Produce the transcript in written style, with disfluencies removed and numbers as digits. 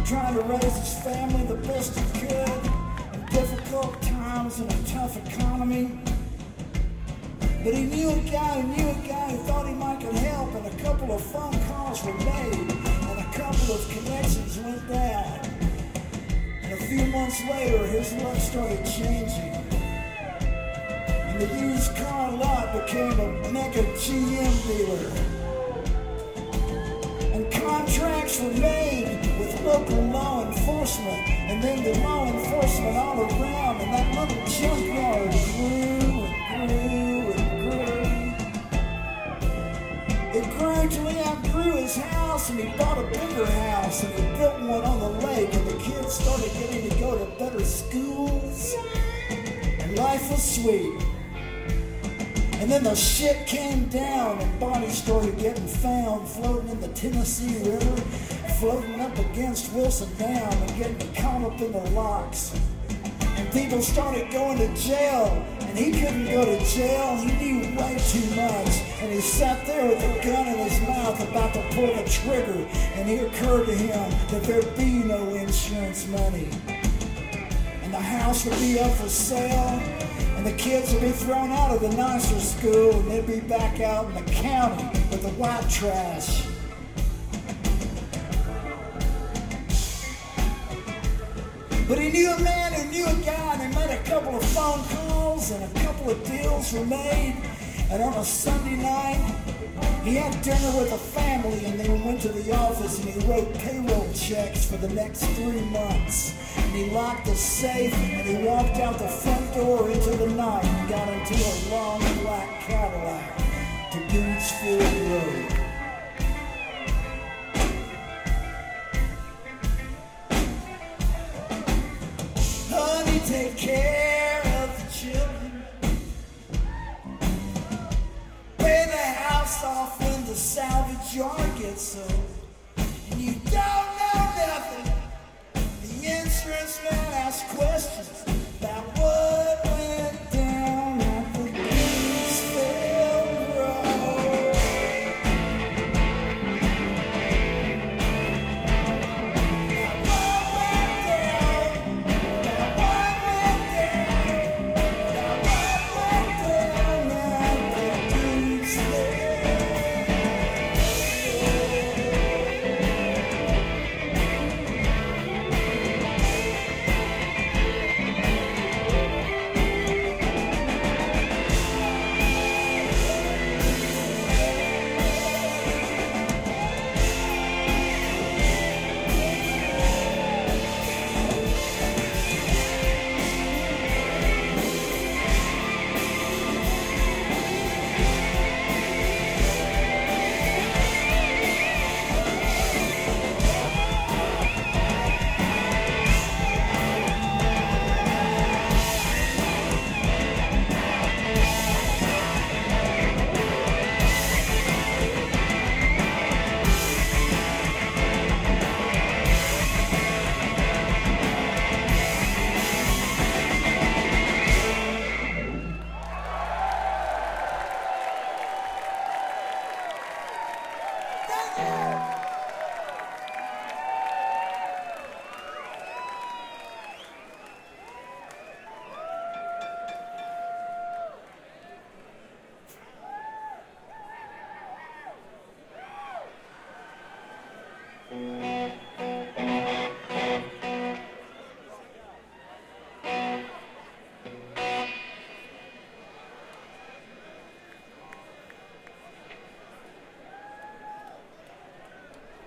trying to raise his family the best he could in difficult times in a tough economy. But he knew a guy who thought he might could help, and a couple of phone calls were made, and a couple of connections went down. And a few months later, his luck started changing. And the used car lot became a mega GM dealer. And contracts were made with local law enforcement, and then the law enforcement all around, and that little junkyard grew and grew and grew. It grew till he outgrew his house, and he bought a bigger house, and he built one on the lake, and the kids started getting to go to better schools, and life was sweet. And then the shit came down, and bodies started getting found floating in the Tennessee River, floating up against Wilson Dam and getting caught up in the locks. And people started going to jail, and he couldn't go to jail. He knew way too much, and he sat there with a gun in his mouth about to pull the trigger, and it occurred to him that there'd be no insurance money. And the house would be up for sale, and the kids would be thrown out of the nicer school, and they'd be back out in the county with the white trash. But he knew a man who knew a guy, and they made a couple of phone calls, and a couple of deals were made. And on a Sunday night, he had dinner with a family, and then went to the office, and he wrote payroll checks for the next 3 months. And he locked the safe, and he walked out the front door into the night and got into a long black Cadillac to Goodsfield Road. Honey, take care of the children. Pay the house off when the salvage yard gets sold. And you don't know nothing. The insurance man asks questions about what went down at the Goodsfield Road. Now what went down? Now what went down? Now what went down at the Goodsfield?